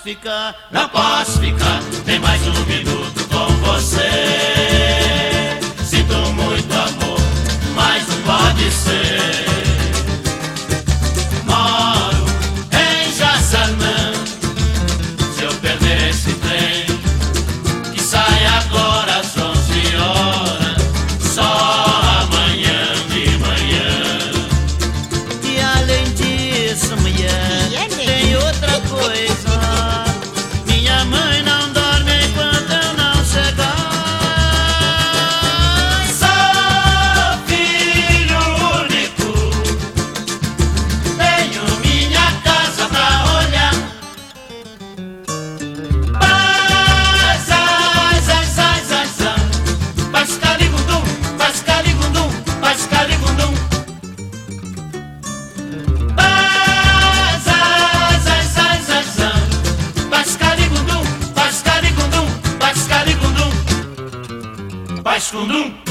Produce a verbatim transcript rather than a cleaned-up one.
ficar, não posso ficar nem mais um minuto com você. Sinto muito amor, mas não pode ser. Moro em Jaçanã, se eu perder esse trem que sai agora às onze horas, só amanhã de manhã. E além disso, mulher, tem outra coisa. Minha mãe não dorme enquanto eu não chegar. Sou filho único, tenho minha casa pra olhar. Paz, ai, ai, ai, ai, ai. Paz, caligundum, paz, caligundum, paz, caligundum. Paz, ai, ai, ai, ai, ai. Paz, caligundum, paz, caligundum, paz, caligundum, paz, cundum.